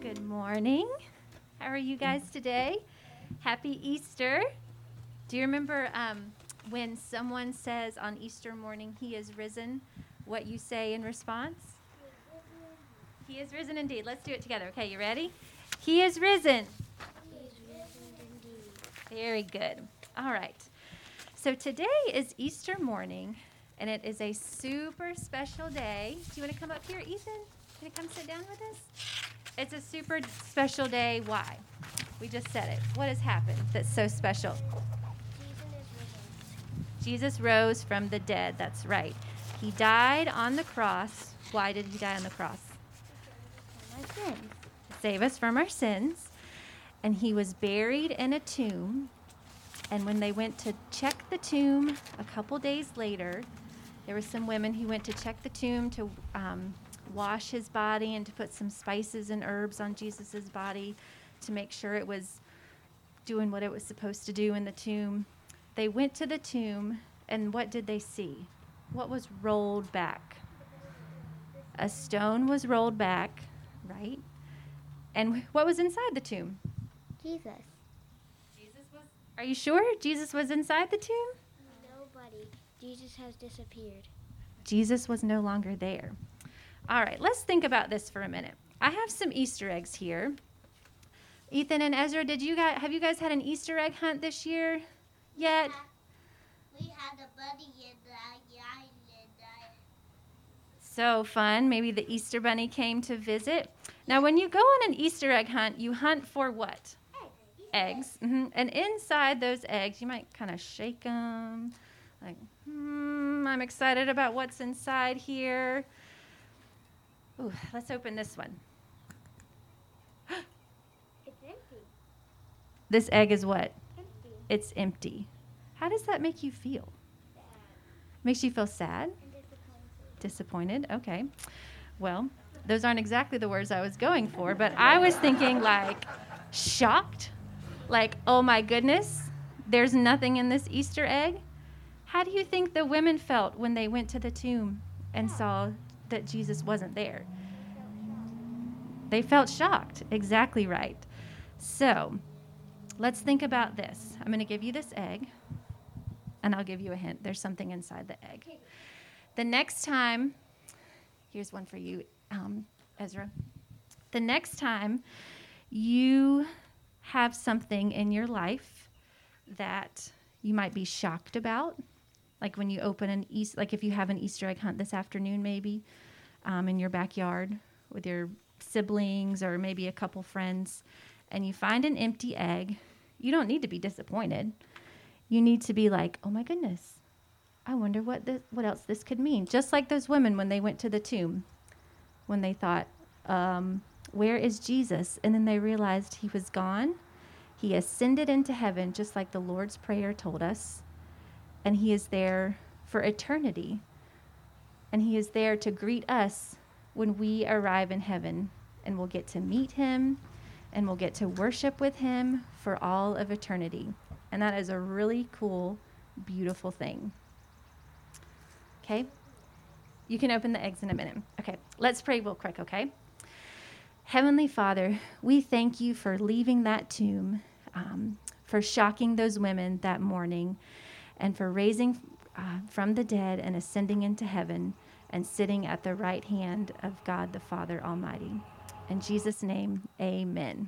Good morning. How are you guys today? Happy Easter. Do you remember when someone says on Easter morning, "He is risen," what you say in response? He is risen indeed. Let's do it together. Okay, you ready? He is risen. He is risen indeed. Very good. All right. So today is Easter morning, and it is a super special day. Do you want to come up here, Ethan? Can you come sit down with us? It's a super special day. Why? We just said it. What has happened that's so special? Jesus is risen. Jesus rose from the dead. That's right. He died on the cross. Why did he die on the cross? My sins. To save us from our sins. And he was buried in a tomb. And when they went to check the tomb a couple days later, there were some women who went to check the tomb to wash his body and to put some spices and herbs on Jesus's body to make sure it was doing what it was supposed to do in the tomb. They went to the tomb, and what did they see? What was rolled back? A stone was rolled back, right? And what was inside the tomb? Jesus. Are you sure Jesus was inside the tomb? Nobody. Jesus has disappeared. Jesus was no longer there. All right, let's think about this for a minute. I have some Easter eggs here. Ethan and Ezra, have you guys had an Easter egg hunt this year yet? We had a buddy in the island. So fun. Maybe the Easter bunny came to visit. Now, when you go on an Easter egg hunt, you hunt for what? Eggs. And inside those eggs, you might kind of shake them. Like, I'm excited about what's inside here. Ooh, let's open this one. It's empty. This egg is what? Empty. It's empty. How does that make you feel? Makes you feel sad? And disappointed. Disappointed? Okay. Well, those aren't exactly the words I was going for, but I was thinking like shocked, like, oh my goodness, there's nothing in this Easter egg. How do you think the women felt when they went to the tomb and saw that Jesus wasn't there? They felt shocked. Exactly right. So let's think about this. I'm going to give you this egg, and I'll give you a hint. There's something inside the egg. The next time, here's one for you, Ezra. The next time you have something in your life that you might be shocked about, like when you open like if you have an Easter egg hunt this afternoon, maybe in your backyard with your siblings or maybe a couple friends, and you find an empty egg, you don't need to be disappointed. You need to be like, oh my goodness, I wonder what else this could mean. Just like those women when they went to the tomb, when they thought, where is Jesus? And then they realized he was gone. He ascended into heaven, just like the Lord's Prayer told us. And he is there for eternity. And he is there to greet us when we arrive in heaven. And we'll get to meet him, and we'll get to worship with him for all of eternity. And that is a really cool, beautiful thing. Okay? You can open the eggs in a minute. Okay, let's pray real quick, okay? Heavenly Father, we thank you for leaving that tomb, for shocking those women that morning, and for raising from the dead and ascending into heaven and sitting at the right hand of God the Father Almighty. In Jesus' name, amen.